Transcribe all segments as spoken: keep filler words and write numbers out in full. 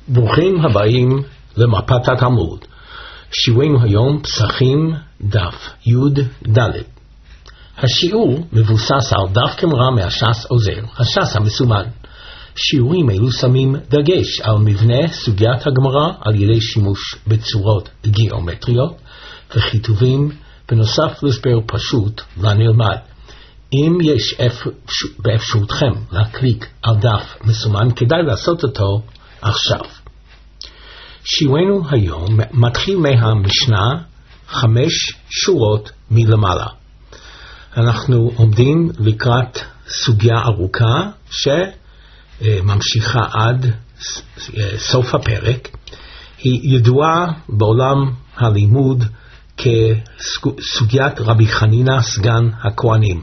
ברוכים הבאים למפת התלמוד. שיעורנו היום פסחים דף י' ד'. השיעור מבוסס על דף גמרא מהש"ס עוזר, הש"ס המסומן. שיעורים אלו שמים דגש על מבנה סוגיית הגמרא על ידי שימוש בצורות גיאומטריות וכיתובים, בנוסף להסבר פשוט לנלמד. אם יש באפשרותכם להקליק על דף מסומן, כדאי לעשות אותו עכשיו. שיעורנו היום מתחיל מהמשנה חמש שורות מלמעלה. אנחנו עומדים לקראת סוגיה ארוכה שממשיכה עד סוף הפרק. היא ידועה בעולם הלימוד כסוגיית רבי חנינא סגן הכהנים,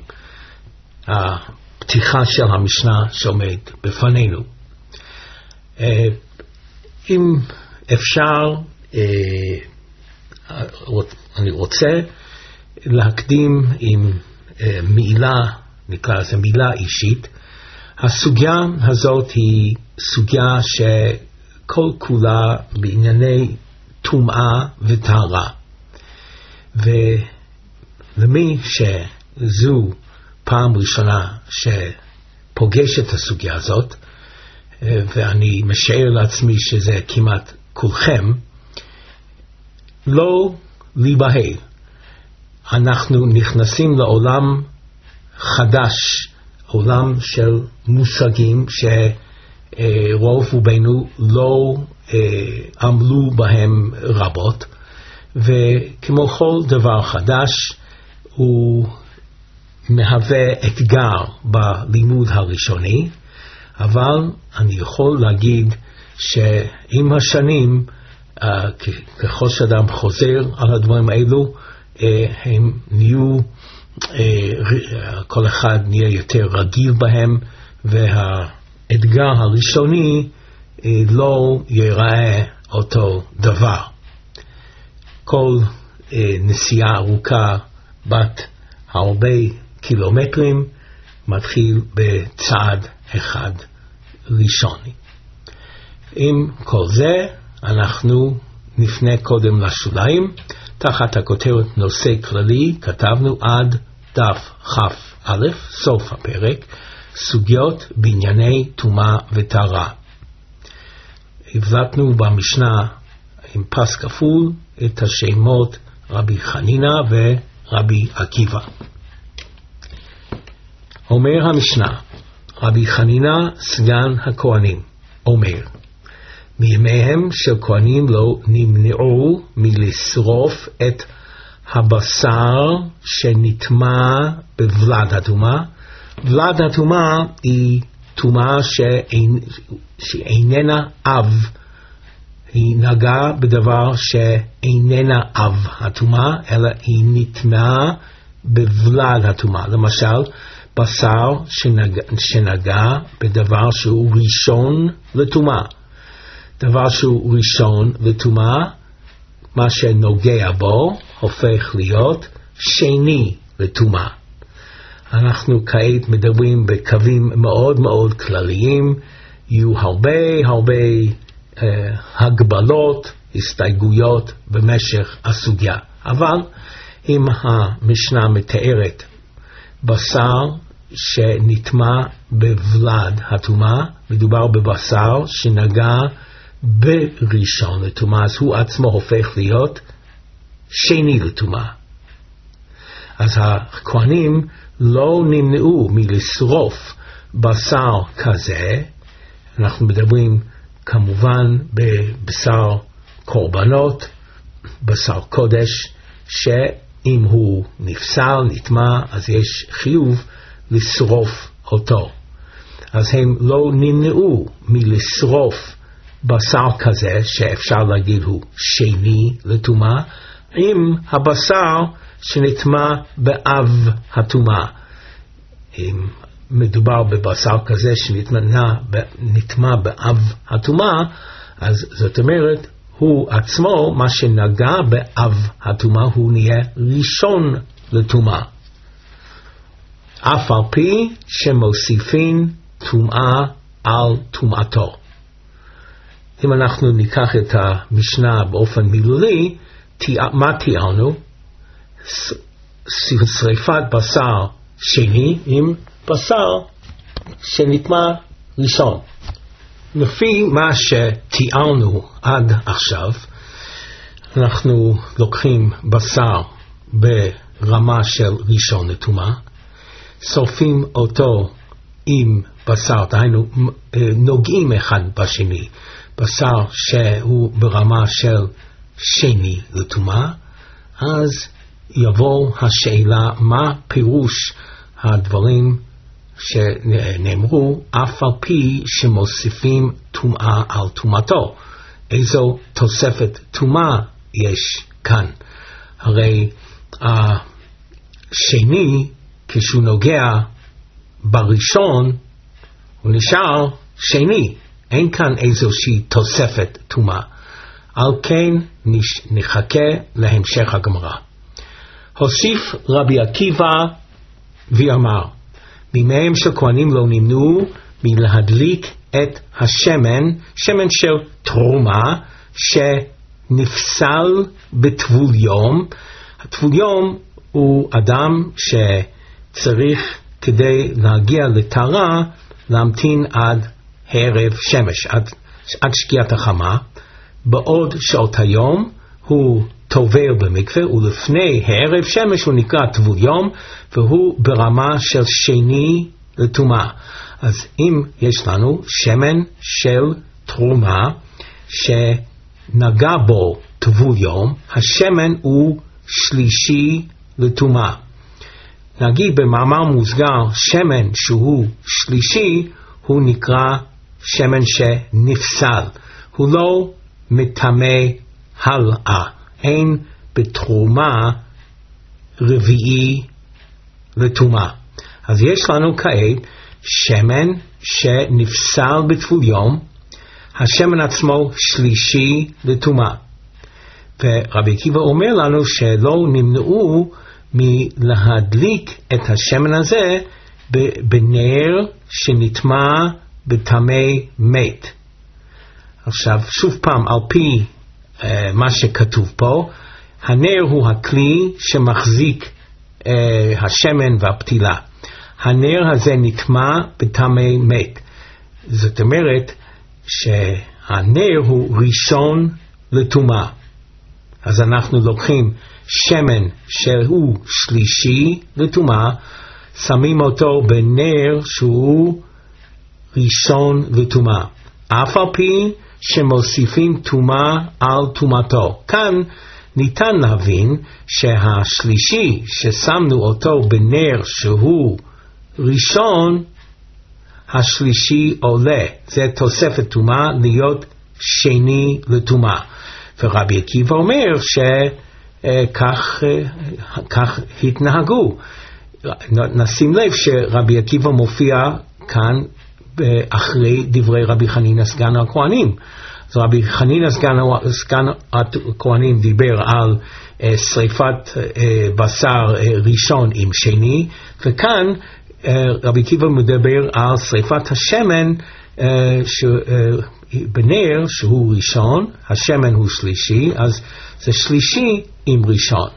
הפתיחה של המשנה שעומד בפנינו. אם אפשר, אני רוצה להקדים עם מילה, נקרא לזה מילה אישית. הסוגיה הזאת היא סוגיה שכל כולה בענייני טומאה וטהרה, ולמי שזו פעם ראשונה שפוגש את הסוגיה הזאת, ואני משער לעצמי שזה כמעט כולכם, לא להיבהל. אנחנו נכנסים לעולם חדש, עולם של מושגים שרוב רובנו לא עמלו בהם רבות, וכמו כל דבר חדש הוא מהווה אתגר בלימוד הראשוני, אבל אני יכול להגיד שעם השנים, ככל שאדם חוזר על הדברים האלו, הם נהיו, כל אחד נהיה יותר רגיל בהם, והאתגר הראשוני לא ייראה אותו דבר. כל נסיעה ארוכה בת הרבה קילומטרים מתחיל בצעד אחד ראשוני. עם כל זה אנחנו נפנה קודם לשוליים. תחת הכותרת נושא כללי כתבנו עד דף כ"א, סוף הפרק, סוגיות בענייני טומאה וטהרה. הבלטנו במשנה עם פס כפול את השמות רבי חנינא ורבי עקיבא. אומר המשנה, רבי חנינא סגן הכהנים אומר, מימיהם של כהנים לא נמנעו מלשרוף את הבשר שנטמא בבלד הטומאה. בלד הטומאה היא טומאה שאין, שאיננה אב, היא נגעה בדבר שאיננה אב הטומאה, אלא היא נטמאה בבלד הטומאה. למשל, בשר שנגע, שנגע בדבר שהוא ראשון לטומאה. דבר שהוא ראשון לטומאה, מה שנוגע בו הופך להיות שני לטומאה. אנחנו כעת מדברים בקווים מאוד מאוד כלליים, יהיו הרבה הרבה אה, הגבלות, הסתייגויות במשך הסוגיה. אבל אם המשנה מתארת בשר שנטמא בבלד הטומאה, מדובר בבשר שנגע בראשון לטומאה, אז הוא עצמו הופך להיות שני לטומאה. אז הכהנים לא נמנעו מלשרוף בשר כזה. אנחנו מדברים כמובן בבשר קורבנות, בשר קודש, שאם הוא נפסל, נטמא, אז יש חיוב לשרוף אותו. אז הם לא נמנעו מלשרוף בשר כזה, שאפשר להגיד הוא שני לטומאה, עם הבשר שנטמא באב הטומאה. אם מדובר בבשר כזה שנטמא באב הטומאה, אז זאת אומרת, הוא עצמו, מה שנגע באב הטומאה, הוא נהיה ראשון לטומאה. אף על פי שמוסיפין טומאה על טומאתו. אם אנחנו ניקח את המשנה באופן מילולי, מה תיארנו? שריפת בשר שני עם בשר שנטמא ראשון. לפי מה שתיארנו עד עכשיו, אנחנו לוקחים בשר ברמה של ראשון לטומאה, שורפים אותו עם בשר, דהיינו נוגעים אחד בשני, בשר שהוא ברמה של שני לטומאה, אז יבוא השאלה מה פירוש הדברים שנאמרו אף על פי שמוסיפים טומאה על טומאתו. איזו תוספת טומאה יש כאן? הרי השני כשהוא נוגע בראשון הוא נשאר שני, אין כאן איזושהי תוספת טומאה. על כן נחכה להמשך הגמרא. הוסיף רבי עקיבא ואמר, בימיהם של כהנים לא נמנעו מלהדליק את השמן, שמן של תרומה שנפסל בטבול יום. הטבול יום הוא אדם שצריך כדי להגיע לטהרה להמתין עד הערב שמש, עד, עד שקיעת החמה. בעוד שעות היום הוא טובל במקווה, ולפני הערב שמש הוא נקרא טבול יום, והוא ברמה של שני לטומאה. אז אם יש לנו שמן של תרומה שנגע בו טבול יום, השמן הוא שלישי לטומאה. נגיד במאמר מוסגר, שמן שהוא שלישי הוא נקרא שמן שנפסל, הוא לא מטמא הלאה. אין בתרומה רביעי לטומאה. אז יש לנו כעת שמן שנפסל בטבול יום, השמן עצמו שלישי לטומאה. ורבי עקיבא אומר לנו שלא נמנעו מלהדליק את השמן הזה בנר שנטמא בטמא מת. עכשיו שוב פעם, על פי uh, מה שכתוב פה, הנר הוא הכלי שמחזיק uh, השמן והפתילה. הנר הזה נטמא בטמא מת. זאת אומרת שהנר הוא ראשון לטומאה. אז אנחנו לוקחים שמן שהוא שלישי לטומאה, שמים אותו בנר שהוא ראשון לטומאה, אף על פי שמוסיפים טומאה על טומאתו. כאן ניתן להבין שהשלישי ששמנו אותו בנר שהוא ראשון, השלישי עולה, זה תוספת טומאה להיות שני לטומאה. ורבי עקיבא אומר שכך כך התנהגו. נשים לב שרבי עקיבא מופיע כאן אחרי דברי רבי חנינא סגן הכהנים. אז רבי חנינא סגן הכהנים דיבר על שריפת בשר ראשון עם שני, וכאן רבי עקיבא מדבר על שריפת השמן בנר שהוא ראשון, השמן הוא שלישי, אז זה שלישי עם ראשון.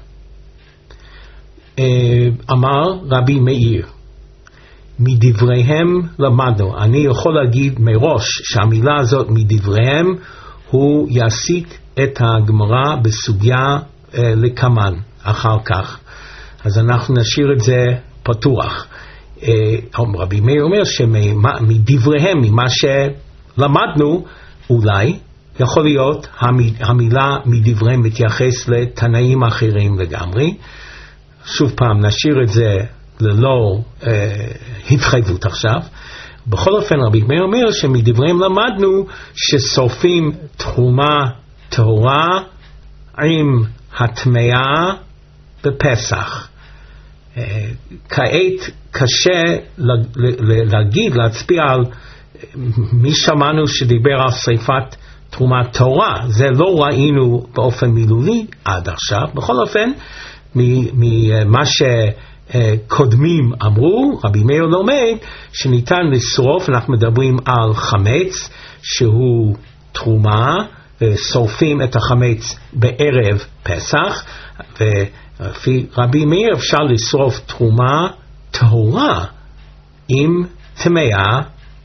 אמר רבי מאיר, מדבריהם למדנו. אני יכול להגיד מראש שהמילה הזאת מדבריהם הוא יסיק את הגמרא בסוגיה אה, לקמן אחר כך. אז אנחנו נשאיר את זה פתוח. אה, רבי מאיר אומר שמדבריהם, ממה שלמדנו, אולי יכול להיות המילה מדבריהם מתייחס לתנאים אחרים לגמרי. שוב פעם נשאיר את זה ללא אה, התחייבות עכשיו. בכל אופן רבי מאיר אומר שמדבריהם למדנו ששורפים תרומה טהורה עם הטמאה בפסח. אה, כעת קשה להגיד, להצביע על מי שמענו שדיבר על שריפת תרומה טהורה. זה לא ראינו באופן מילולי עד עכשיו. בכל אופן ממה ש קודמים אמרו, רבי מאיר לומד שניתן לשרוף, אנחנו מדברים על חמץ שהוא תרומה, שורפים את החמץ בערב פסח, ולפי רבי מאיר אפשר לשרוף תרומה טהורה עם טמאה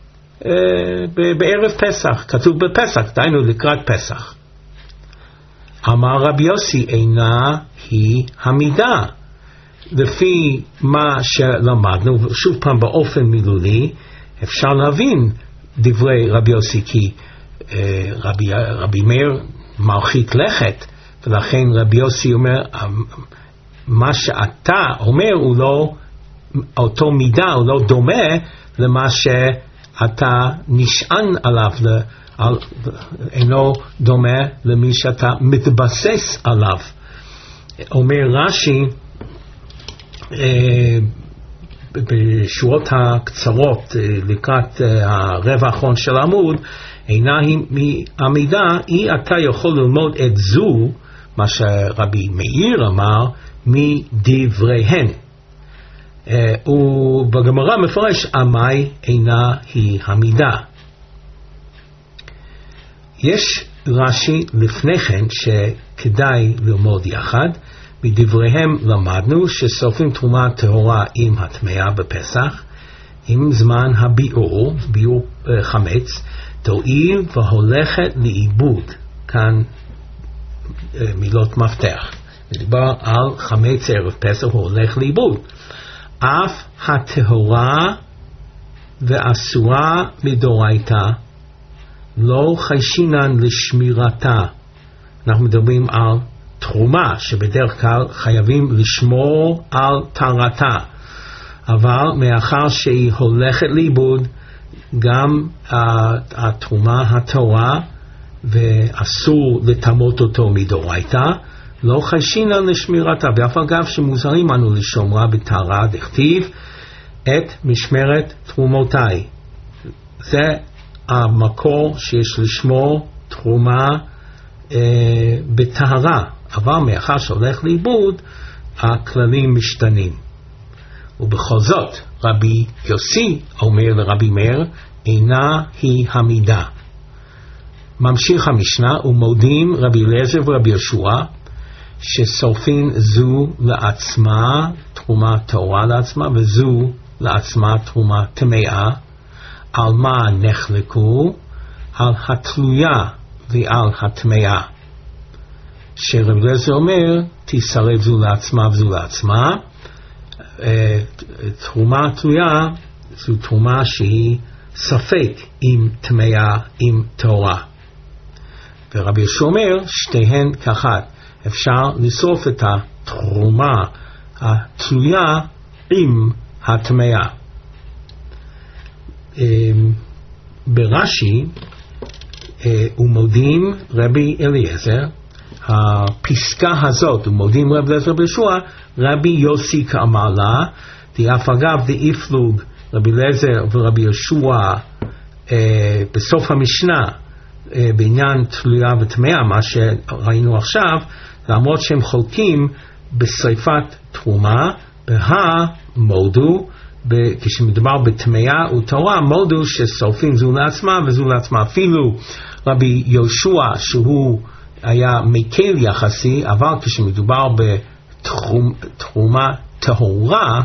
בערב פסח, כתוב בפסח, דיינו לקראת פסח. אמר רבי יוסי, אינה היא המידה. לפי מה שלמדנו, שוב פעם באופן מילולי, אפשר להבין דברי רבי יוסי, כי אה, רבי, רבי מאיר מרחיק לכת, ולכן רבי יוסי אומר, מה שאתה אומר הוא לא אותו מידה, הוא לא דומה למה שאתה נשען עליו, על, אינו דומה למי שאתה מתבסס עליו. אומר רש"י, בשורות הקצרות לקראת הרבע האחרון של העמוד, אינה היא המידה, היא אתה יכול ללמוד את זו, מה שרבי מאיר אמר, מדבריהן. ובגמרא מפרש, עמי אינה היא המידה. יש רש"י לפני כן שכדאי ללמוד יחד. מדבריהם למדנו ששורפים תרומה טהורה עם הטמאה בפסח, עם זמן הביאור, ביאור חמץ, תועיל והולכת לאיבוד. כאן מילות מפתח. מדובר על חמץ ערב פסח, הוא הולך לאיבוד. אף הטהורה ואסורה מדורייתא, לא חיישינן לשמירתה. אנחנו מדברים על תרומה שבדרך כלל חייבים לשמור על טהרתה, אבל מאחר שהיא הולכת לאיבוד, גם התרומה הטהורה ואסור לטמאות אותו מדורייתא, לא חיישינן לשמירתה, ואף אגב שמוזרים אנו לשומרה בטהרה, דכתיב את משמרת תרומותיי. זה המקור שיש לשמור תרומה אה, בטהרה, אבל מאחר שהולך לאיבוד, הכללים משתנים. ובכל זאת, רבי יוסי אומר לרבי מאיר, אינה היא המידה. ממשיך המשנה, ומודים רבי אליעזר ורבי יהושע, ששורפים זו לעצמה, תרומה טהורה לעצמה, וזו לעצמה תרומה טמאה. על מה נחלקו? על התלויה ועל הטמאה. שרבי אליעזר אומר, תשרף זו לעצמה וזו לעצמה. תרומה תלויה זו תרומה שהיא ספק עם טמאה, עם טהורה. ורבי יהושע אומר, שתיהן כאחת. אפשר לשרוף את התרומה התלויה עם הטמאה. ברש"י ומודים רבי אליעזר, הפסקה הזאת, ומודים רבי אליעזר בישוע, רבי יוסי כאמר לה, דאף אגב דאיפלוג רבי אליעזר ורבי יהושע בסוף המשנה בעניין תלויה וטמאה, מה שראינו עכשיו, למרות שהם חולקים בשריפת תרומה, בהמודו, כשמדובר בטמאה וטהרה, מודו ששורפים זו לעצמה וזו לעצמה. אפילו רבי יהושע שהוא היה מקל יחסי, אבל כשמדובר בתרומה טהורה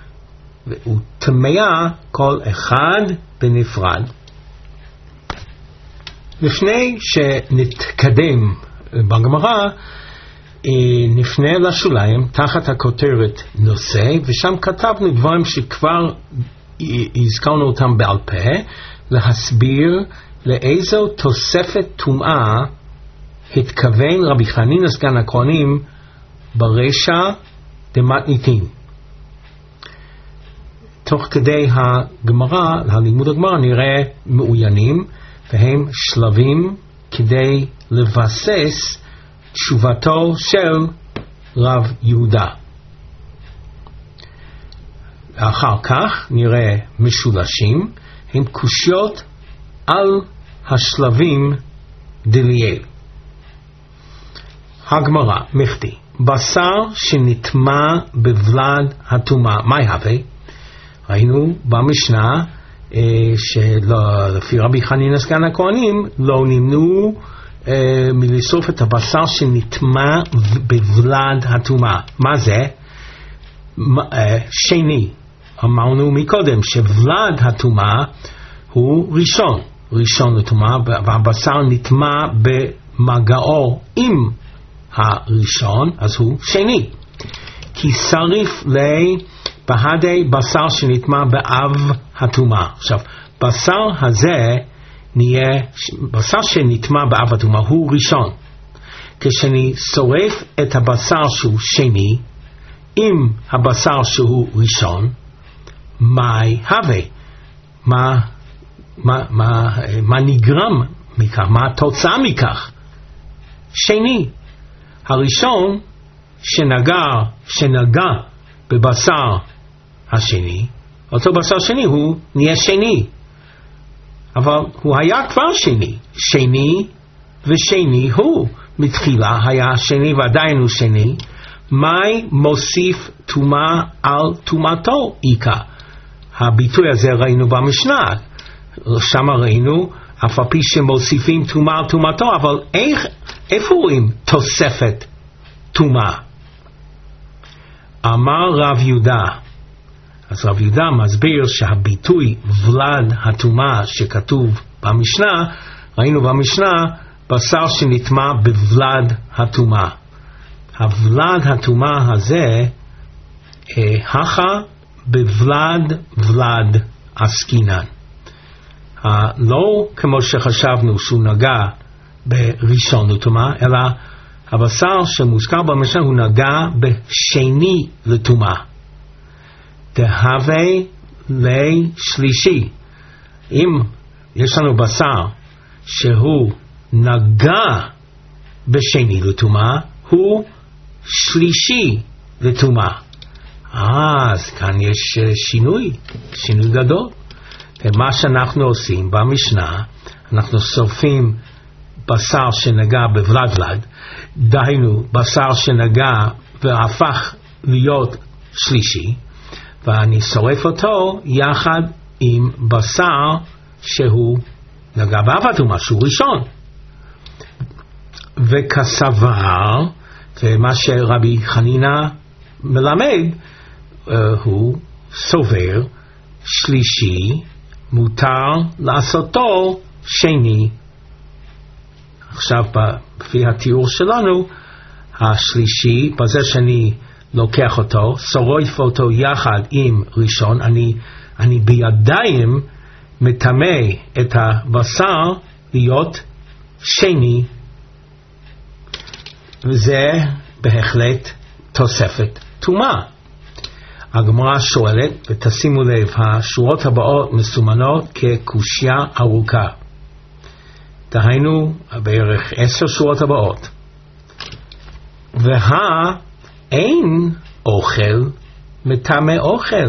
וטמאה, כל אחד בנפרד. לפני שנתקדם בגמרא, נפנה לשוליים תחת הכותרת נושא, ושם כתבנו דברים שכבר הזכרנו אותם בעל פה, להסביר לאיזו תוספת טומאה התכוון רבי חנינא סגן הכהנים ברשע דמתניתין. תוך כדי הגמרא, הלימוד הגמרא, נראה מעוינים, והם שלבים כדי לבסס תשובתו של רב יהודה. אחר כך נראה משולשים, הם קושיות על השלבים דליאל. הגמרא, מכתי, בשר שנטמא בבלד הטומאה, מה יהווה? ראינו במשנה שלפי רבי חנינא סגן הכהנים לא נמנעו מלשרוף את הבשר שנטמא בוולד הטומאה. מה זה? שני. אמרנו מקודם שוולד הטומאה הוא ראשון, ראשון לטומאה, והבשר נטמא במגעו עם הראשון, אז הוא שני. כי שריף לי בהדי בשר שנטמא באב הטומאה. עכשיו, בשר הזה נהיה, בשר שנטמא באב הטומאה הוא ראשון. כשאני שורף את הבשר שהוא שני עם הבשר שהוא ראשון, מה הווה? מה, מה, מה, מה נגרם מכך? מה התוצאה מכך? שני. הראשון שנגע, שנגע בבשר השני, אותו בשר שני הוא נהיה שני. אבל הוא היה כבר שני. שני ושני הוא. מתחילה היה שני ועדיין הוא שני. מי מוסיף טומאה על טומאתו איכה? הביטוי הזה ראינו במשנה. שם ראינו, אף על פי שמוסיפים טומאה על טומאתו, אבל איך, איפה רואים תוספת טומאה? אמר רב יהודה, אז רב יהודה מסביר שהביטוי ולד הטומאה שכתוב במשנה, ראינו במשנה, בשר שנטמא בוולד הטומאה. הוולד הטומאה הזה, הכה בוולד ולד עסקינן. לא כמו שחשבנו שהוא נגע בראשון לטומאה, אלא הבשר שמוזכר במשנה הוא נגע בשני לטומאה. תהווה לשלישי. אם יש לנו בשר שהוא נגע בשני לטומאה, הוא שלישי לטומאה. אז כאן יש שינוי, שינוי גדול. ומה שאנחנו עושים במשנה, אנחנו שורפים בשר שנגע בוולד ולד, דהיינו בשר שנגע והפך להיות שלישי, ואני שורף אותו יחד עם בשר שהוא נגע באב הטומאה, שהוא ראשון. וכסבר, ומה שרבי חנינא מלמד, uh, הוא סובר שלישי, מותר לעשותו שני. עכשיו לפי התיאור שלנו, השלישי, בזה שאני לוקח אותו, שורף אותו יחד עם ראשון, אני, אני בידיים מטמא את הבשר להיות שני, וזה בהחלט תוספת טומאה. הגמרא שואלת, ותשימו לב, השורות הבאות מסומנות כקושיה ארוכה. דהיינו בערך עשר שורות הבאות. והאין אוכל מטמא אוכל.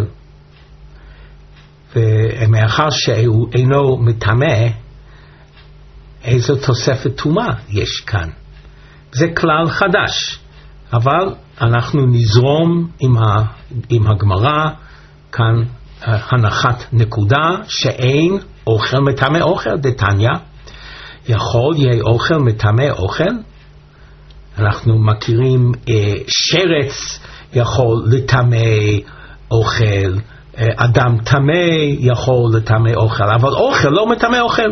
ומאחר שהוא אינו מטמא, איזו תוספת טומאה יש כאן. זה כלל חדש, אבל אנחנו נזרום עם, ה, עם הגמרא, כאן הנחת נקודה, שאין אוכל מטמא אוכל, דתניא. יכול יהיה אוכל מטמא אוכל? אנחנו מכירים אה, שרץ יכול לטמא אוכל, אה, אדם טמא יכול לטמא אוכל, אבל אוכל לא מטמא אוכל.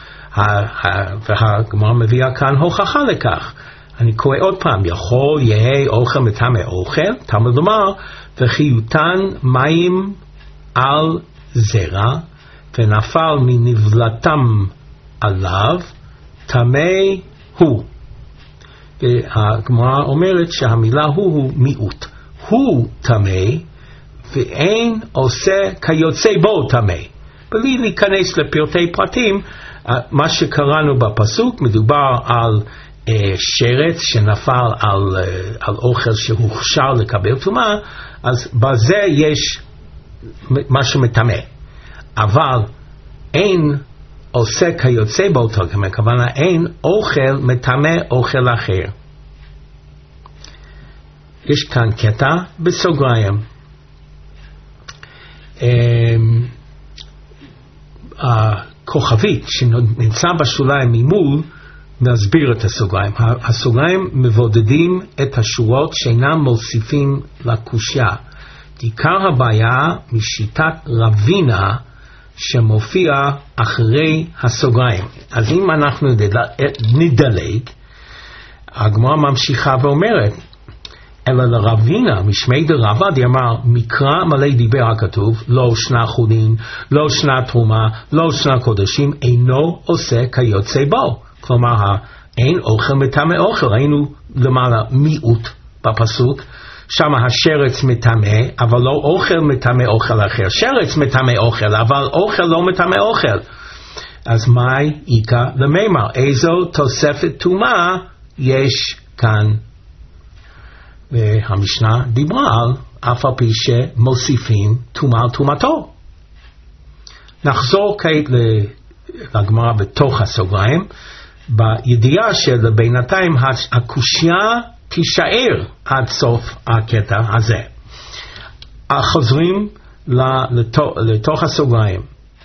והגמרא מביאה כאן הוכחה לכך. אני קורא עוד פעם, יכול יהיה אוכל מטמא אוכל, תלמוד לומר, וכי יותן מים על זרע, ונפל מנבלתם עליו, טמא הוא. והגמרא אומרת שהמילה הוא הוא מיעוט. הוא טמא, ואין עושה כיוצא בו טמא. בלי להיכנס לפרטי פרטים, מה שקראנו בפסוק מדובר על שרץ שנפל על, על אוכל שהוכשר לקבל טומאה, אז בזה יש מה שמטמא. אבל אין עושה כיוצא באותו, כמובן אין אוכל מטמא אוכל אחר. יש כאן קטע בסוגריים. הכוכבית שנמצא בשוליים ממול נסביר את הסוגריים. הסוגריים מבודדים את השורות שאינם מוסיפים לקושיה. עיקר הבעיה משיטת רבינה שמופיע אחרי הסוגריים. אז אם אנחנו נדלג, הגמרא ממשיכה ואומרת, אלא לרבינה, משמי דרבא, דאמר, מקרא מלא דיבר הכתוב, לא שנה חולין, לא שנה תרומה, לא שנה קודשים, אינו עושה כיוצא בו. כלומר, אין אוכל מטמא אוכל. ראינו למעלה מיעוט בפסוק, שם השרץ מטמא, אבל לא אוכל מטמא אוכל אחר. שרץ מטמא אוכל, אבל אוכל לא מטמא אוכל. אז מהי איכא למימר? איזו תוספת טומאה יש כאן? והמשנה דיברה על אף על פי שמוסיפים טומאה על טומאתו. נחזור כעת לגמרא בתוך הסוגריים, בידיעה שבינתיים הקושיה תישאר עד סוף הקטע הזה. חוזרים לתוך, לתוך הסוגריים.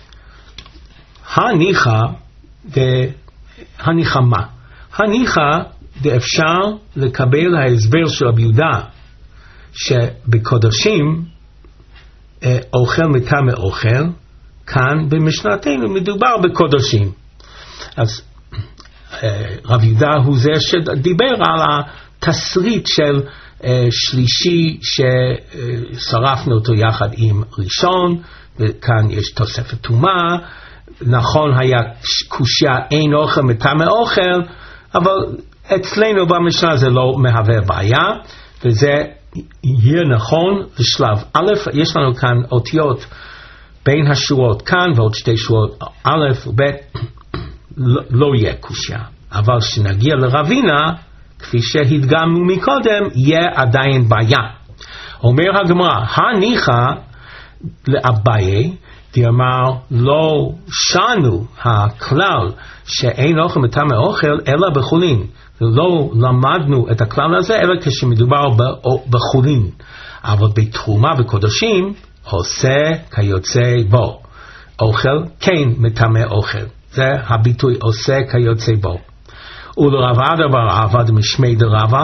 הניחא והניחא מה? הניחא ואפשר לקבל ההסבר של רבי יהודה שבקודשים אוכל מטמא אוכל, כאן במשנתנו מדובר בקודשים. אז רבי יהודה הוא זה שדיבר על התסריט של שלישי ששרפנו אותו יחד עם ראשון, וכאן יש תוספת טומאה. נכון היה קושיה אין אוכל מטמא אוכל, אבל אצלנו במשנה זה לא מהווה בעיה, וזה יהיה נכון לשלב א'. יש לנו כאן אותיות בין השורות כאן ועוד שתי שורות א' וב', לא, לא יהיה קושיה. אבל שנגיע לרבינה, כפי שהדגמנו מקודם, יהיה עדיין בעיה. אומר הגמרא, הניחא לאביי, דאמר לא שנו הכלל שאין אוכל מטמא אוכל אלא בחולין. לא למדנו את הכלל הזה אלא כשמדובר בחולין. אבל בתרומה וקודשים עושה כיוצא בו. אוכל כן מטמא אוכל. זה הביטוי עושה כיוצא בו. ולרב עדה בר עבד משמי דרבא,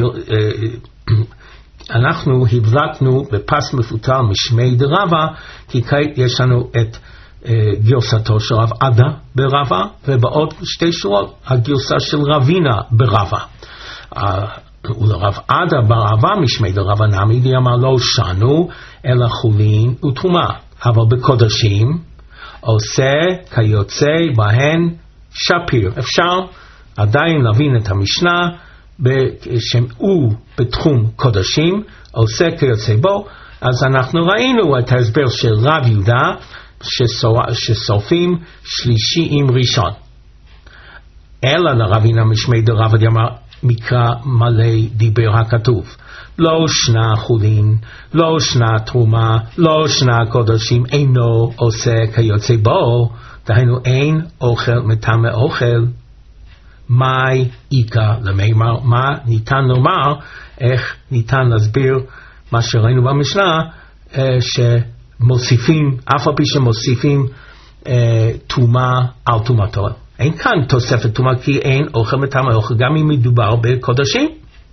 אנחנו הבלטנו בפס מפותל משמי דרבא, כי כעת יש לנו את גרסתו של רב עדה ברבא, ובעוד שתי שורות הגרסה של רבינה ברבא. ולרב עדה בר עבא משמי דרבא נמי דאמר לא שנו אלא חולין ותרומה, אבל בקודשים עושה כיוצא בהן שפיר. אפשר עדיין להבין את המשנה שהוא בתחום קודשים עושה כיוצא בו. אז אנחנו ראינו את ההסבר של רב יהודה ששורפים שלישי עם ראשון. אלא לרבינה משמי דרבא דאמר מקרא מלא דיבר הכתוב, לא שנה חולין, לא שנה תרומה, לא שנה קודשים, אינו עושה כיוצא בו. דהיינו אין אוכל מטמא אוכל. מהי איכא למימר? מה ניתן לומר? איך ניתן להסביר מה שראינו במשנה, שמוסיפים, אף על פי שמוסיפים טומאה על טומאתו. אין כאן תוספת טומאה כי אין אוכל מטמא אוכל, גם אם מדובר בקודשים.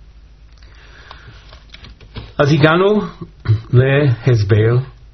אז הגענו להסבר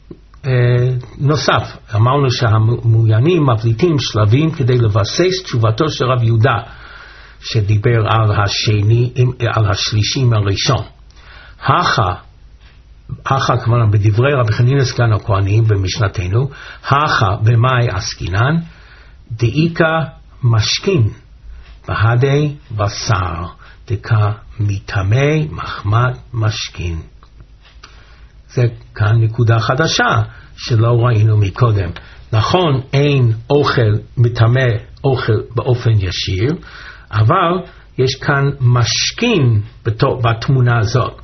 נוסף. אמרנו שהמעוניינים מבליטים שלבים כדי לבסס תשובתו של רב יהודה שדיבר על השני, על השלישי הראשון. הכה, הכה כמובן בדברי רבי חנינא סגן הכהנים במשנתנו, הכה במאי עסקינן, דאיכא משכין בהדי בשר, דקה מטמא מחמד משכין. זה כאן נקודה חדשה שלא ראינו מקודם. נכון, אין אוכל מטמא אוכל באופן ישיר, אבל יש כאן משכין בתמונה הזאת.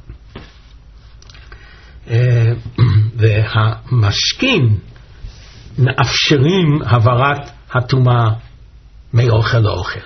והמשכין מאפשרים העברת הטומאה מאוכל לאוכל.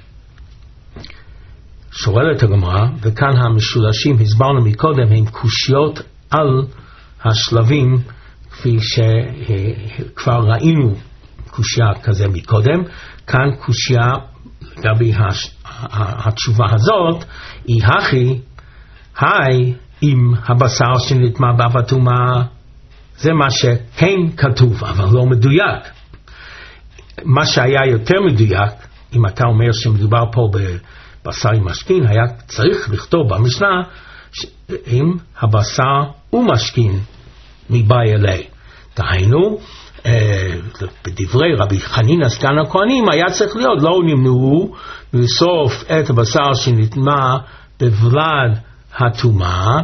שואלת הגמרא, וכאן המשולשים הסברנו מקודם, הם קושיות על השלבים כפי שכבר ראינו קושיה כזה מקודם. כאן קושיה לגבי התשובה הזאת היא הכי, היי, אם הבשר שנטמא באב הטומאה, זה מה שכן כתוב, אבל לא מדויק. מה שהיה יותר מדויק, אם אתה אומר שמדובר פה בבשר עם משכין, היה צריך לכתוב במשנה, אם הבשר הוא משכין מבאי אלי. דהיינו, בדברי רבי חנינא סגן הכהנים היה צריך להיות, לא נמנעו לאסוף את הבשר שנטמא בבלד הטומאה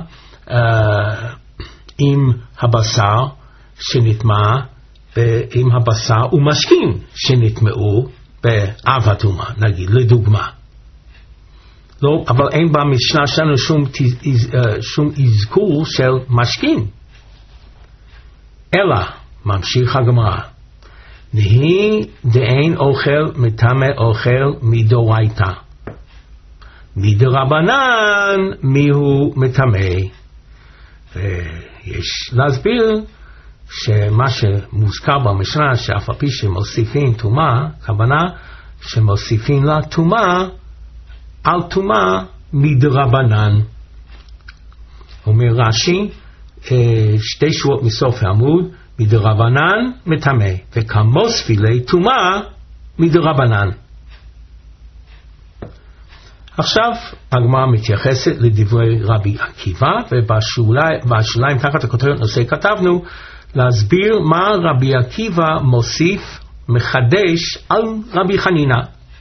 עם הבשר שנטמא עם הבשר ומשכין שנטמאו באב הטומאה, נגיד לדוגמה. לא, אבל אין במשנה שלנו שום, שום אזכור של משכין. אלא, ממשיך הגמרא, נהי דאין אוכל מטמא אוכל מדאורייתא, מדרבנן מיהו מטמא. ויש להסביר שמה שמוזכר במשנה, שאף על פי שמוסיפים טומאה, הכוונה שמוסיפים לה טומאה על טומאה מדרבנן. אומר רש"י, שתי שורות מסוף העמוד, מדרבנן מטמא, וכמוספילי טומאה מדרבנן. עכשיו הגמרא מתייחסת לדברי רבי עקיבא, ובשוליים תחת הכותרת נושא כתבנו להסביר מה רבי עקיבא מוסיף מחדש על רבי חנינא.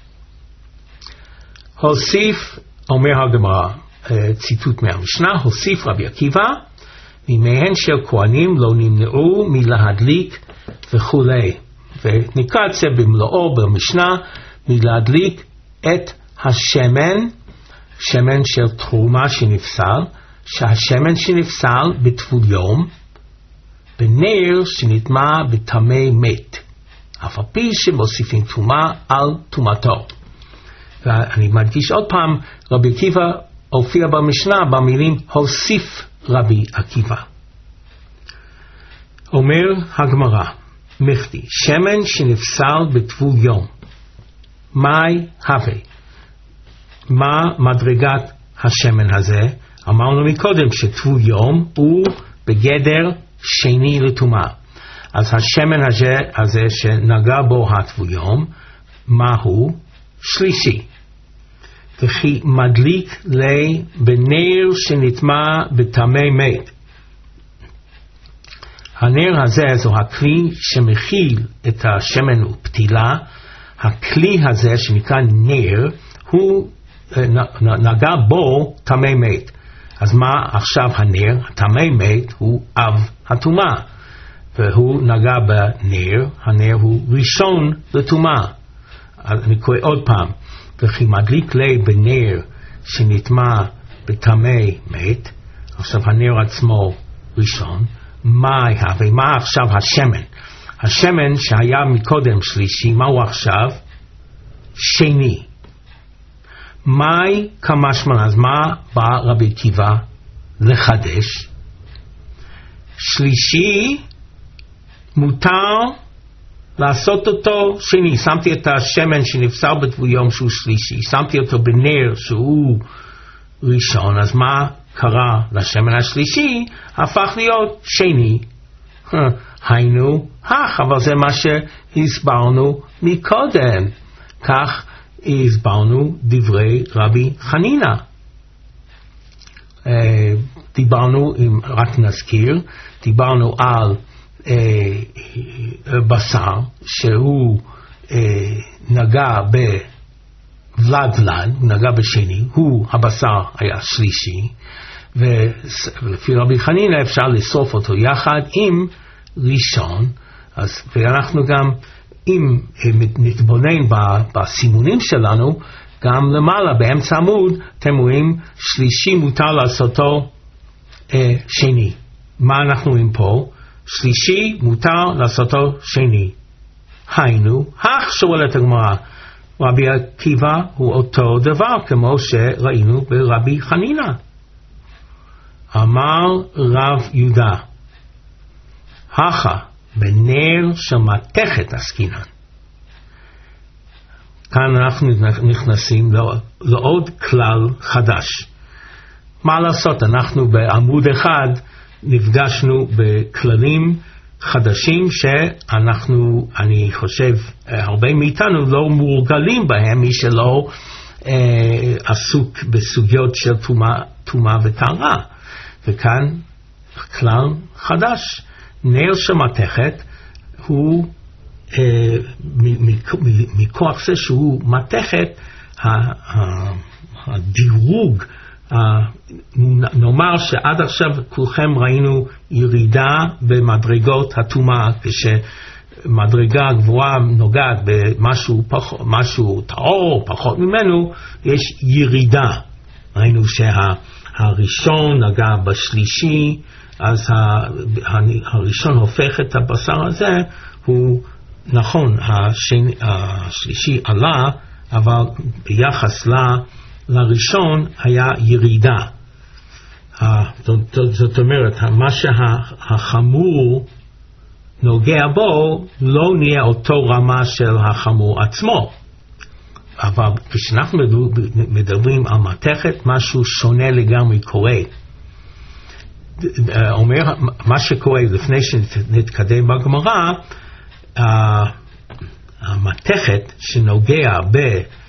הוסיף, אומר הגמרא, ציטוט מהמשנה, הוסיף רבי עקיבא, ממהן של כהנים לא נמנעו מלהדליק וכולי. ונקרא את זה במלואו במשנה, מלהדליק את השמן, שמן של תרומה שנפסל, שהשמן שנפסל בטבול יום, בנר שנטמא בטמא מת, אף על פי שמוסיפים טומאה על טומאתו. ואני מדגיש עוד פעם, רבי עקיבא הופיע במשנה במילים הוסיף רבי עקיבא. אומר הגמרא, מחדי, שמן שנפסל בטבול יום, מאי הווה? מה מדרגת השמן הזה? אמרנו מקודם שטבול יום הוא בגדר שני לטומאה. אז השמן הזה, הזה שנגע בו הטבול יום, מהו? שלישי. וכי מדליק לי בנר שנטמא בטמא מת. הנר הזה זו הכלי שמכיל את השמן ופתילה. הכלי הזה שנקרא נר, הוא נגע בו טמא מת. אז מה עכשיו הנר? הטמא מת הוא אב הטומאה, והוא נגע בנר, הנר הוא ראשון לטומאה. אז אני קורא עוד פעם, וכי מדליק לי בנר שנטמא בטמא מת, עכשיו הנר עצמו ראשון, מה הווה? מה עכשיו השמן? השמן שהיה מקודם שלישי, מהו עכשיו? שני. מהי כמשמע? אז מה בא רבי עקיבא לחדש? שלישי מותר לעשות אותו שני. שמתי את השמן שנפסל בטבול יום שהוא שלישי, שמתי אותו בנר שהוא ראשון, אז מה קרה לשמן השלישי? הפך להיות שני. היינו הך, אבל זה מה שהסברנו מקודם. כך הסברנו דברי רבי חנינא. דיברנו, אם רק נזכיר, דיברנו על בשר שהוא נגע בוולד ולד, הוא נגע בשני, הוא הבשר היה שלישי, ולפי רבי חנינא אפשר לסוף אותו יחד עם ראשון. אז ואנחנו גם אם נתבונן בסימונים שלנו, גם למעלה באמצע עמוד אתם רואים שלישי מותר לעשותו אה, שני. מה אנחנו רואים פה? שלישי מותר לעשותו שני. היינו, אך שואלת הגמרא, רבי עקיבא הוא אותו דבר כמו שראינו ברבי חנינא. אמר רב יהודה, הכה בנר של מתכת עסקינן. כאן אנחנו נכנסים לעוד כלל חדש. מה לעשות? אנחנו בעמוד אחד נפגשנו בכללים חדשים שאנחנו, אני חושב, הרבה מאיתנו לא מורגלים בהם, מי שלא אה, עסוק בסוגיות של טומאה וטהרה. וכאן כלל חדש, נר של מתכת הוא אה, מכוח זה שהוא מתכת, הדירוג, נאמר שעד עכשיו כולכם ראינו ירידה במדרגות הטומאה, כשמדרגה גבוהה נוגעת במשהו פחות, משהו טהור, פחות ממנו, יש ירידה. ראינו שהראשון נגע בשלישי, אז הראשון הופך את הבשר הזה, הוא נכון, השני, השלישי עלה, אבל ביחס ל לראשון היה ירידה. זאת אומרת, מה שהחמור נוגע בו לא נהיה אותו רמה של החמור עצמו. אבל כשאנחנו מדברים על מתכת, משהו שונה לגמרי קורה. אומר, מה שקורה לפני שנתקדם בגמרא, המתכת שנוגע ב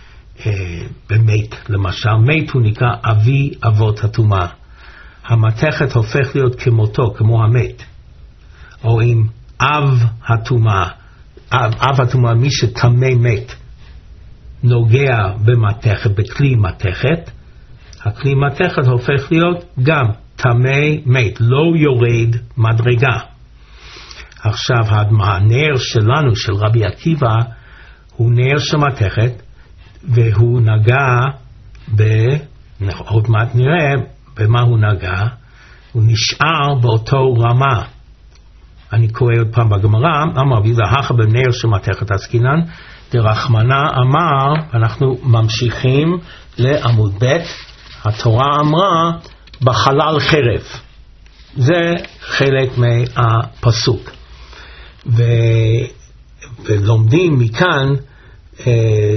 במת, למשל, מת הוא נקרא אבי אבות הטומאה. המתכת הופך להיות כמותו, כמו המת. או עם אב הטומאה, אב, אב הטומאה, מי שטמא מת, נוגע במתכת, בכלי מתכת, הכלי מתכת הופך להיות גם טמא מת, לא יורד מדרגה. עכשיו, הנר שלנו, של רבי עקיבא, הוא נר של מתכת, והוא נגע ב... עוד מעט נראה במה הוא נגע, הוא נשאר באותו רמה. אני קורא עוד פעם בגמרא, אמר ויזהך בנר של מתכת עסקינן, דרחמנא אמר, אנחנו ממשיכים לעמוד ב', התורה אמרה בחלל חרב. זה חלק מהפסוק. ו... ולומדים מכאן, אה,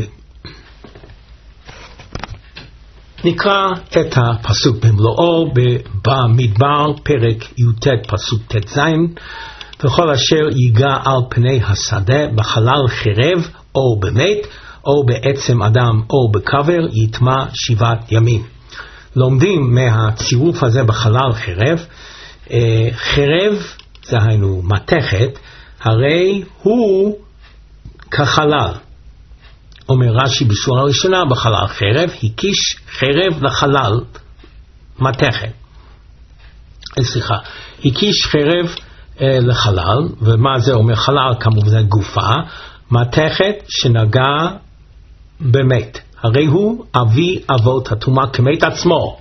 נקרא את הפסוק במלואו במדבר פרק י"ט פסוק ט"ז, וכל אשר ייגע על פני השדה בחלל חרב או במת או בעצם אדם או בקבר יטמע שבעת ימים. לומדים מהצירוף הזה בחלל חרב, חרב זה היינו מתכת, הרי הוא כחלל. אומר רש"י בשורה הראשונה, בחלל חרב, הקיש חרב לחלל מתכת. סליחה, הקיש חרב אה, לחלל, ומה זה אומר חלל? כמובן זה גופה, מתכת שנגע במת. הרי הוא אבי אבות הטומאה כמת עצמו.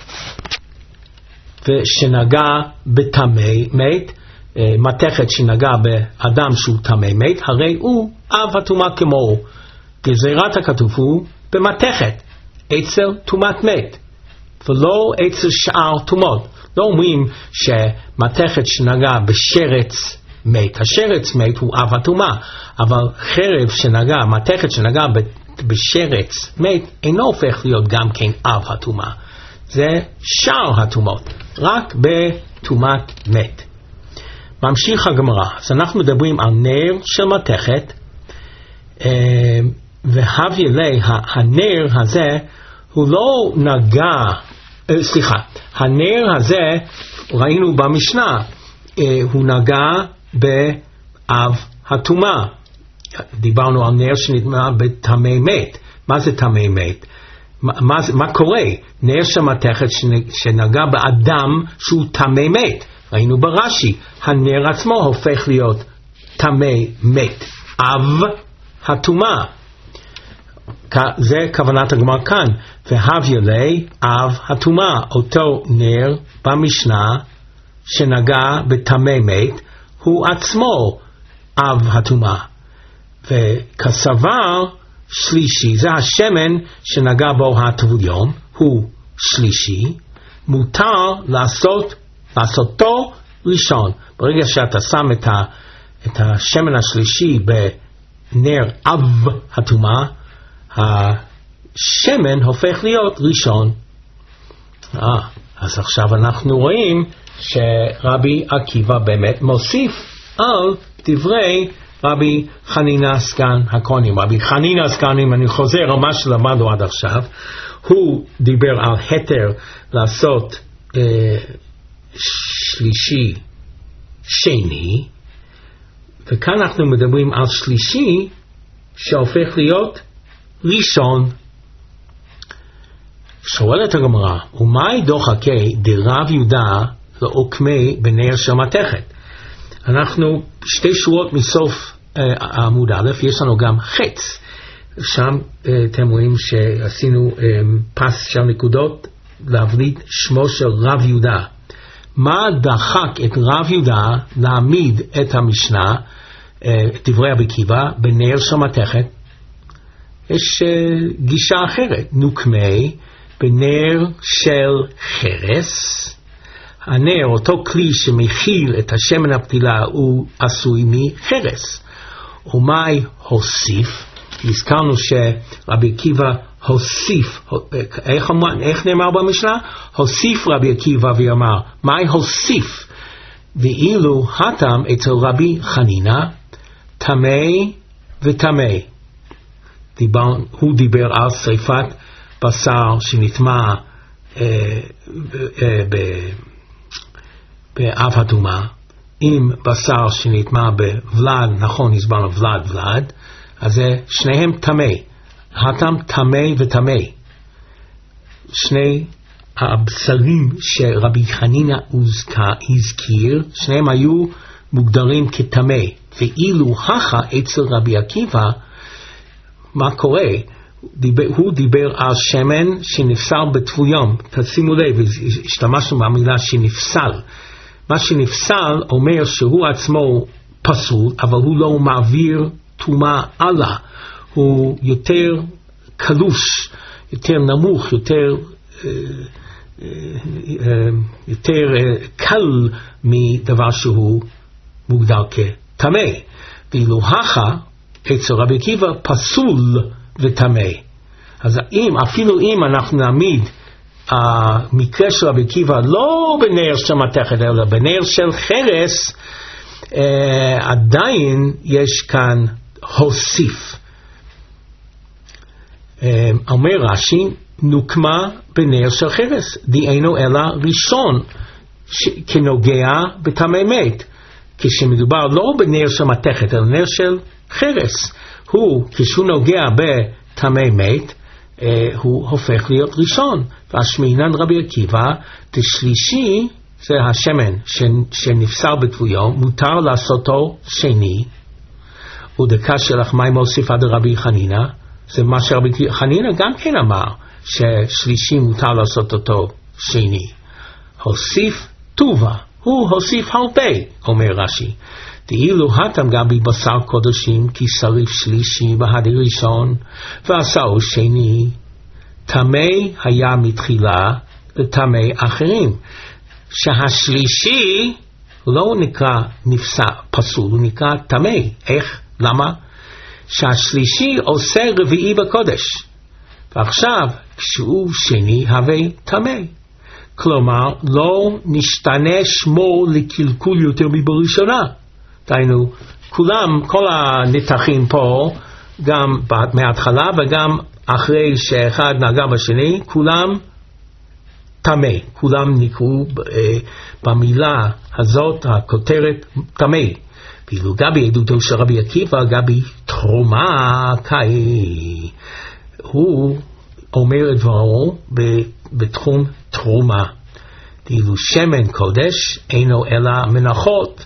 ושנגע בטמא מת, אה, מתכת שנגע באדם שהוא טמא מת, הרי הוא אב הטומאה כמוהו. גזירת הכתוב הוא במתכת, אצל טומאת מת, ולא אצל שאר טומאות. לא אומרים שמתכת שנגע בשרץ מת, השרץ מת הוא אב הטומאה, אבל חרב שנגע, מתכת שנגע בשרץ מת, אינו הופך להיות גם כן אב הטומאה. זה שאר הטומאות, רק בטומאת מת. ממשיך הגמרא, אז אנחנו מדברים על נר של מתכת, והביא לי, הנר הזה הוא לא נגע, סליחה, הנר הזה ראינו במשנה, הוא נגע באב הטומאה. דיברנו על נר שנטמע בטמא מת. מה זה טמא מת? מה, מה קורה? נר של מתכת שנגע באדם שהוא טמא מת. ראינו ברש"י, הנר עצמו הופך להיות טמא מת, אב הטומאה. זה כוונת הגמרא כאן, והביא לי אב הטומאה, אותו נר במשנה שנגע בטמא מת, הוא עצמו אב הטומאה. וכסבר שלישי, זה השמן שנגע בו הטבוליון, הוא שלישי, מותר לעשות, לעשותו ראשון. ברגע שאתה שם את, ה, את השמן השלישי בנר אב הטומאה, השמן הופך להיות ראשון. אה, אז עכשיו אנחנו רואים שרבי עקיבא באמת מוסיף על דברי רבי חנינא סגן הכהנים. רבי חנינא סגן, אם אני חוזר על מה שלמדנו עד עכשיו, הוא דיבר על היתר לעשות אה, שלישי שני, וכאן אנחנו מדברים על שלישי שהופך להיות ראשון. שואלת הגמרא, ומאי דוחקי דרב יהודה לעוקמי בנר של מתכת? אנחנו שתי שורות מסוף uh, עמוד א', יש לנו גם חץ, שם uh, אתם רואים שעשינו um, פס של נקודות להבליט שמו של רב יהודה. מה דחק את רב יהודה להעמיד את המשנה, uh, את דברי רבי עקיבא, בנר של מתכת? יש uh, גישה אחרת, נוקמי בנר של חרס. הנר, אותו כלי שמכיל את השמן הפתילה, הוא עשוי מחרס. ומאי הוסיף? הזכרנו שרבי עקיבא הוסיף, איך, איך נאמר במשנה? הוסיף רבי עקיבא ואמר, מאי הוסיף? ואילו התם אצל רבי חנינא, טמא וטמא. הוא דיבר על שריפת בשר שנטמא אה, אה, ב... באב הטומאה, עם בשר שנטמא בוולד, נכון, הסברנו וולד וולד, אז זה שניהם טמא. הטם טמא וטמא. שני הבשרים שרבי חנינא הזכיר, שניהם היו מוגדרים כטמא. ואילו הכה אצל רבי עקיבא, מה קורה? הוא דיבר על שמן שנפסל בתבוים. תשימו לב, השתמשנו במילה שנפסל. מה שנפסל אומר שהוא עצמו פסול, אבל הוא לא מעביר טומאה הלאה. הוא יותר קלוש, יותר נמוך, יותר, יותר קל מדבר שהוא מוגדר כטמא. ואילו הכה אצל רבי עקיבא פסול וטמא. אז אם, אפילו אם אנחנו נעמיד המקרה של רבי עקיבא לא בנר של מתכת אלא בנר של חרס, אה, עדיין יש כאן הוסיף. אה, אומר רש"י, נוקמה בנר של חרס, דהיינו אלא ראשון ש... כנוגע בטמא מת. כשמדובר לא בנר של מתכת אלא נר של חרס, הוא כשהוא נוגע בטמא מת, Uh, הוא הופך להיות ראשון. והשמינן רבי עקיבא, תשלישי, זה השמן שנפסל בתבויו, מותר לעשותו שני. ודקה שלך מה מוסיף עד רבי חנינא, זה מה שרבי חנינא גם כן אמר, ששלישי מותר לעשות אותו שני. הוסיף טובה, הוא הוסיף הרבה, אומר רש"י. דאילו התם גם בבשר קודשים, כי שריף שלישי בהדי ראשון, ועשהו שני, טמא היה מתחילה וטמא אחרים. שהשלישי לא נקרא נפסע פסול, הוא נקרא טמא. איך? למה? שהשלישי עושה רביעי בקודש, ועכשיו כשהוא שני הווה טמא. כלומר, לא נשתנה שמו לקלקול יותר מבראשונה. דיינו, כולם, כל הנתחים פה, גם מההתחלה וגם אחרי שאחד נגע בשני, כולם טמא. כולם נקראו אה, במילה הזאת, הכותרת טמא. ואילו גבי עדותו של רבי עקיבא, גבי תרומה קאי. הוא אומר את דברו בתחום תרומה. ואילו שמן קודש אינו אלא מנחות,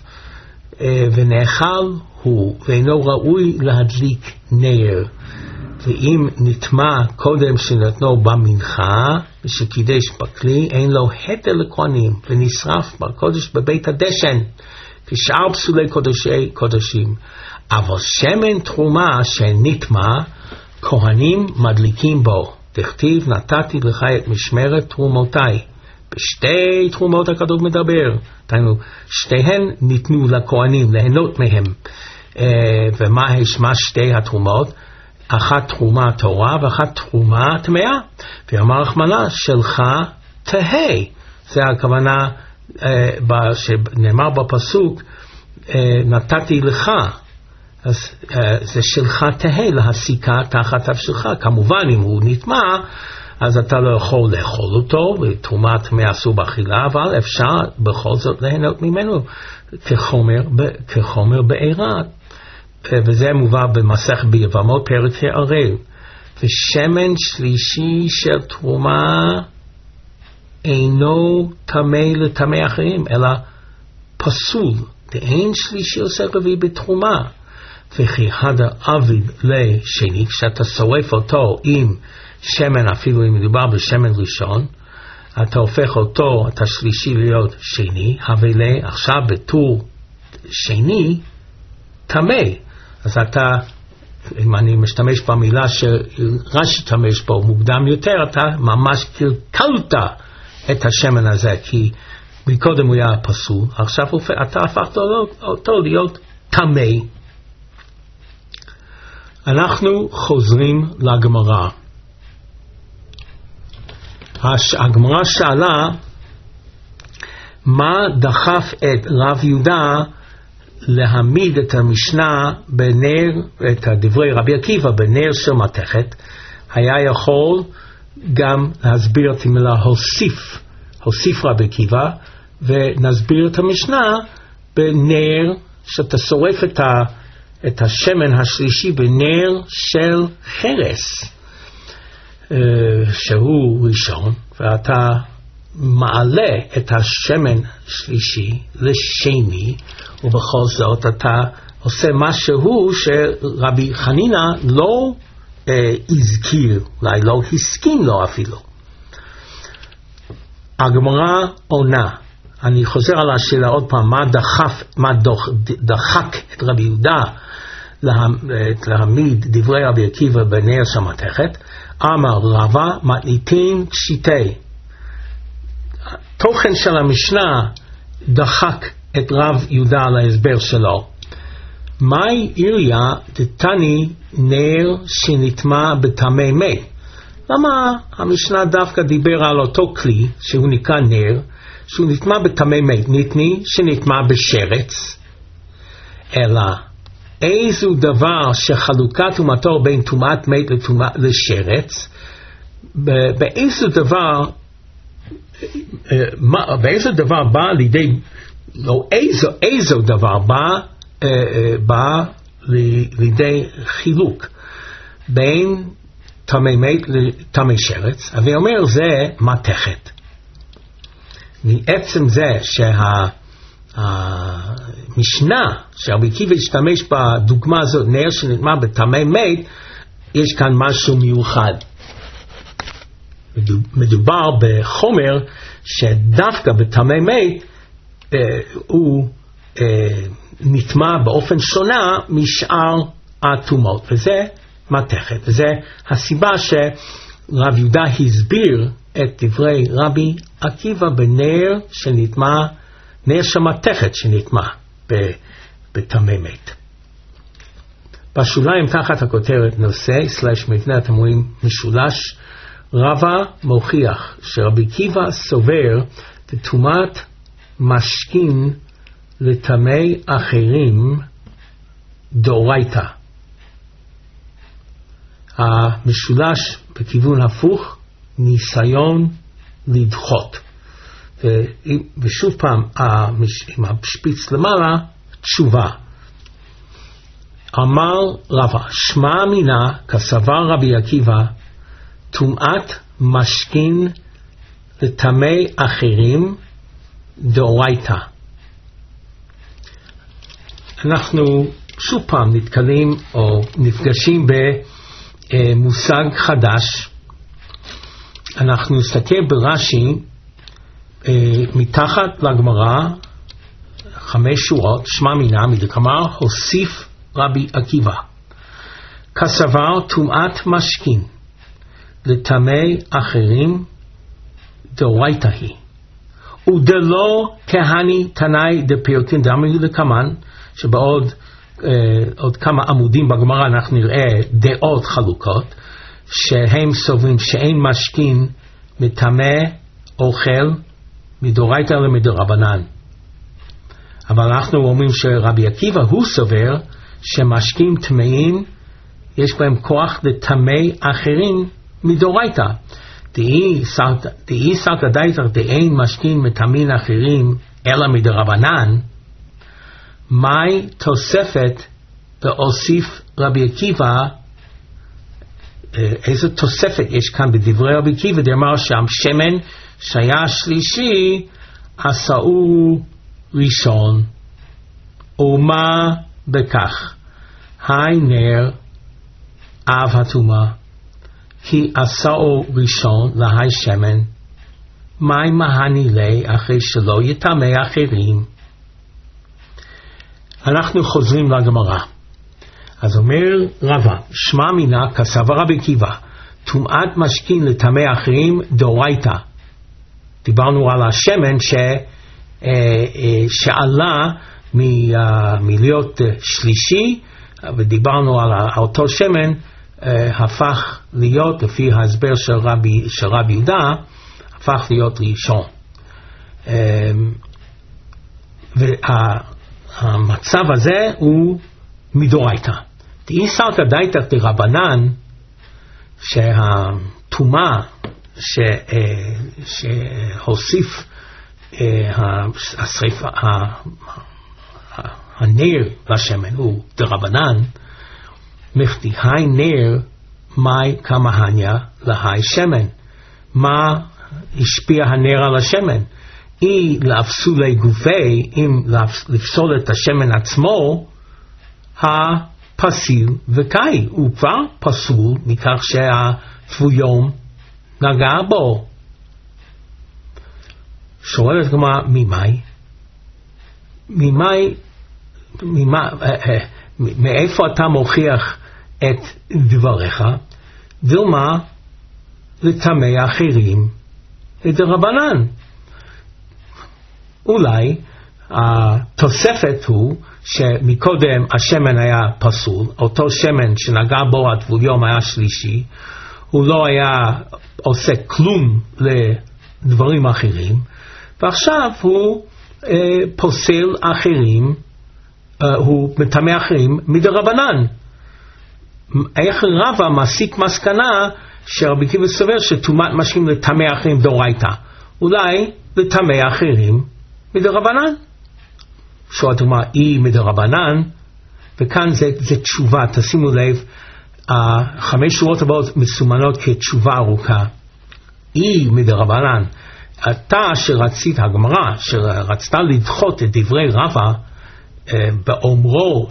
ונאכל הוא, ואינו ראוי להדליק נר. ואם נטמא קודם שנתנו במנחה ושקידש בכלי, אין לו היתר לכהנים, ונשרף בקודש בבית הדשן כשאר פסולי קודשי קודשים. אבל שמן תרומה שנטמא, כהנים מדליקים בו. דכתיב, נתתי לך את משמרת תרומותיי. בשתי תרומות הכתוב מדבר, דהיינו, שתיהן ניתנו לכהנים ליהנות מהם. ומה השמה שתי התרומות? אחת תרומה טהורה ואחת תרומה טמאה. ואמר רחמנא שלך תהא. זה הכוונה אה, שנאמר בפסוק, אה, נתתי לך. אז אה, זה שלך תהא להסיקה תחת אף. כמובן אם הוא נטמע, אז אתה לא יכול לאכול אותו, ותרומה טמאה אסור באכילה, אבל אפשר בכל זאת ליהנות ממנו כחומר, כחומר בעירה. וזה מובא במסכת ביבמות פרק הערב. ושמן שלישי של תרומה אינו טמא לטמא אחרים, אלא פסול. דאין שלישי עושה רביעי בתרומה. וכי הדה אביד לשני, כשאתה שורף אותו עם שמן, אפילו אם מדובר בשמן ראשון, אתה הופך אותו, את השלישי להיות שני, הווה עכשיו בטור שני, טמא. אז אתה, אם אני משתמש במילה שרש"י משתמש בו מוקדם יותר, אתה ממש קלקלת את השמן הזה, כי מקודם הוא היה פסול, עכשיו אתה הפכת אותו להיות טמא. אנחנו חוזרים לגמרא. הגמרא שאלה, מה דחף את רב יהודה להעמיד את המשנה בנר, את דברי רבי עקיבא בנר של מתכת? היה יכול גם להסביר את המילה הוסיף, הוסיף רבי עקיבא, ונסביר את המשנה בנר, שאתה שורף את, ה, את השמן השלישי בנר של חרס, שהוא ראשון, ואתה מעלה את השמן שלישי לשני, ובכל זאת אתה עושה משהו שרבי חנינא לא אה, הזכיר, אולי לא הסכים לו אפילו. הגמרא עונה, אני חוזר על השאלה עוד פעם, מה דחף, מה דוח, דחק את רבי יהודה לה, להעמיד דברי רבי עקיבא בנר של מתכת? אמר רבא מתניתין קשיטי. תוכן של המשנה דחק את רב יהודה להסבר שלו. מאי איריה דתני נר שנטמע בטמא מת? למה המשנה דווקא דיבר על אותו כלי שהוא נקרא נר שהוא נטמע בטמא מת? ניתני שנטמע בשרץ, אלא איזו דבר שחלוקת טומאתו בין טומאת מת לשרץ, באיזו דבר באיזו דבר בא לידי, לא איזו, איזו דבר בא, בא לידי חילוק בין טמא מת לטמא שרץ? אבל אומר זה מתכת. מעצם זה שהמשנה שרבי עקיבא השתמש בדוגמה הזאת, נר שנטמע בטמא מת, יש כאן משהו מיוחד. מדובר בחומר שדווקא בטמא מת אה, הוא אה, נטמע באופן שונה משאר הטומאות, וזה מתכת. וזה הסיבה שרב יהודה הסביר את דברי רבי עקיבא בנר שנטמע, נר של מתכת שנטמע בטמא מת. בשוליים תחת הכותרת נושא סלש מבנה אתם רואים משולש. רבא מוכיח שרבי עקיבא סובר טומאת משכין לטמא אחרים דאורייתא. המשולש בכיוון הפוך, ניסיון לדחות. ושוב פעם, עם השפיץ למעלה, תשובה. אמר רבא, שמע מינה כסבר רבי עקיבא, טומאת משכין לטמא אחרים דאורייתא. אנחנו שוב פעם נתקלים או נפגשים במושג חדש. אנחנו נסתכל ברש"י מתחת לגמרא, חמש שורות, שמע מינה מדקאמר, הוסיף רבי עקיבא, כסבר טומאת משכין לטמא אחרים דאורייתא היא, ודלא כהני תנאי דפירקין דמי לקמן, שבעוד עוד כמה עמודים בגמרא אנחנו נראה דעות חלוקות, שהם סוברים שאין משכין מטמא אוכל מדאורייתא למדרבנן. אבל אנחנו אומרים שרבי עקיבא הוא סובר שמשקים טמאים יש בהם כוח לטמא אחרים מדאורייתא. דאי סלקא דייתא דאין משקים מטמאים אחרים אלא מדרבנן, מהי תוספת להוסיף רבי עקיבא? איזו תוספת יש כאן בדברי רבי עקיבא? דאמר שם שמן שהיה שלישי עשאו ראשון, ומה בכך? היי נר אב הטומאה, כי עשאו ראשון להי שמן, מהי מהני לי אחרי שלא יטמא אחרים? אנחנו חוזרים לגמרא. אז אומר רבא, שמע מינה כסבר רבי עקיבא, טומאת משכין לטמא אחרים דאורייתא. דיברנו על השמן ש, שעלה מ, מלהיות שלישי, ודיברנו על אותו שמן הפך להיות, לפי ההסבר של רבי, של רבי יהודה, הפך להיות ראשון. והמצב הזה הוא מדאורייתא. דאי סלקא דייתא דרבנן, שהטומאה שהוסיף השריפה, הנר לשמן הוא דרבנן, מכדי היי נר מאי כמהניה להי שמן. מה השפיע הנר על השמן? אי לאפסולי גופי, אם לפסול את השמן עצמו, הפסיל וקאי, הוא כבר פסול מכך שהטבויום נגע בו. שואלת הגמרא, ממאי? ממאי, מאיפה אתה מוכיח את דבריך? דילמה לטמא אחרים דרבנן. אולי התוספת הוא שמקודם השמן היה פסול, אותו שמן שנגע בו הטבויום היה שלישי, הוא לא היה עושה כלום לדברים אחרים, ועכשיו הוא אה, פוסל אחרים, אה, הוא מטמא אחרים מדרבנן. איך רבא מסיק מסקנה שרבי עקיבא סובר שטומאת משכין לטמא אחרים דאורייתא? אולי לטמא אחרים מדרבנן. שואלת הגמרא, אי מדרבנן, וכאן זה, זה תשובה. תשימו לב, החמש שורות הבאות מסומנות כתשובה ארוכה. אי מדרבנן, אתה שרצית, הגמרא שרצתה לדחות את דברי רבא באומרו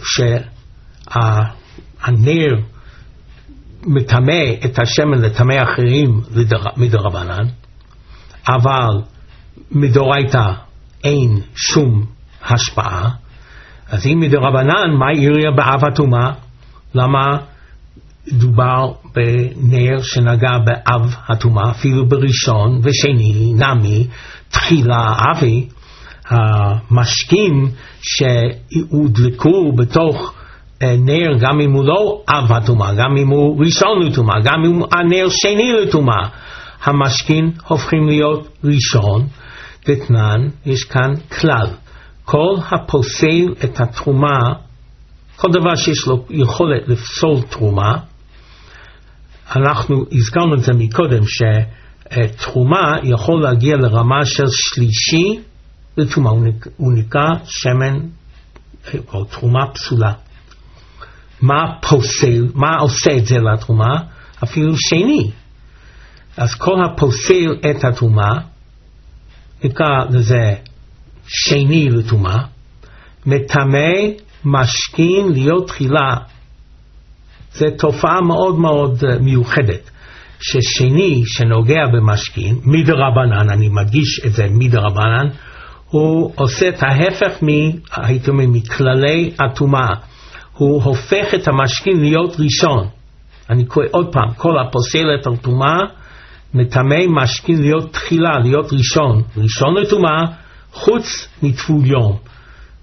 שהנר מטמא את השמן לטמא אחרים מדרבנן, אבל מדאורייתא אין שום השפעה. אז אם מדרבנן, מה יראה באב הטומאה? למה דובר בנר שנגע באב הטומאה, אפילו בראשון ושני נמי תחילה אבי? המשקים שהודלקו בתוך נר, גם אם הוא לא אב הטומאה, גם אם הוא ראשון לטומאה, גם אם הנר שני לטומאה, המשקים הופכים להיות ראשון. דתנן, יש כאן כלל, כל הפוסל את התרומה, כל דבר שיש לו יכולת לפסול תרומה, אנחנו הזכרנו את זה מקודם, שתרומה יכול להגיע לרמה של שלישי לתרומה, הוא נקרא שמן או תרומה פסולה. מה פוסל, מה עושה את זה לתרומה? אפילו שני. אז כל הפוסל את התרומה, נקרא לזה שני לתרומה, מטמא משכין להיות תחילה. זו תופעה מאוד מאוד מיוחדת, ששני שנוגע במשכין, מדרבנן, אני מדגיש את זה מדרבנן, הוא עושה את ההפך מ, הייתי אומר, מכללי הטומאה. הוא הופך את המשכין להיות ראשון. אני קורא עוד פעם, כל הפוסל את הטומאה, מטמא משכין להיות תחילה, להיות ראשון. ראשון לטומאה, חוץ מטבול יום.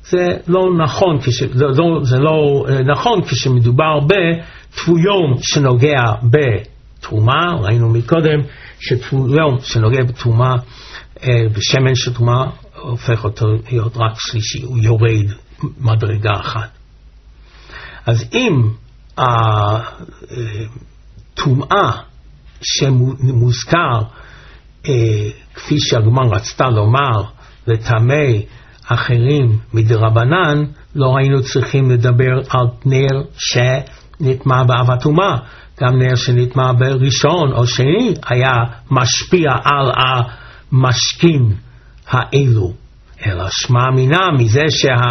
זה לא נכון, כש, זה, לא, זה לא נכון כשמדובר בתפויון שנוגע בתרומה. ראינו מקודם שתפויון שנוגע בתרומה, בשמן של תרומה, הופך אותו להיות רק שלישי, הוא יורד מדרגה אחת. אז אם הטומאה שמוזכר, כפי שהגמרא רצתה לומר, לטמא אחרים מדרבנן, לא היינו צריכים לדבר על נר שנטמא באב הטומאה. גם נר שנטמא בראשון או שני היה משפיע על המשקים האלו. אלא שמע מינה מזה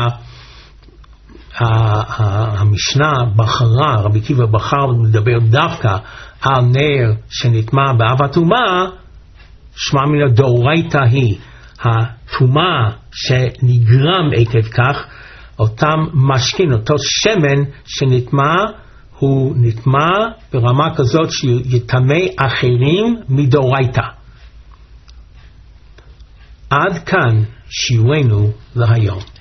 שהמשנה בחרה, רבי עקיבא בחר לדבר דווקא על נר שנטמא באב הטומאה, שמע מינה דאורייתא היא, הטומאה שנגרם עקב כך, אותם משכין, אותו שמן שנטמא, הוא נטמא ברמה כזאת שיטמא אחרים מדאורייתא. עד כאן שיעורנו להיום.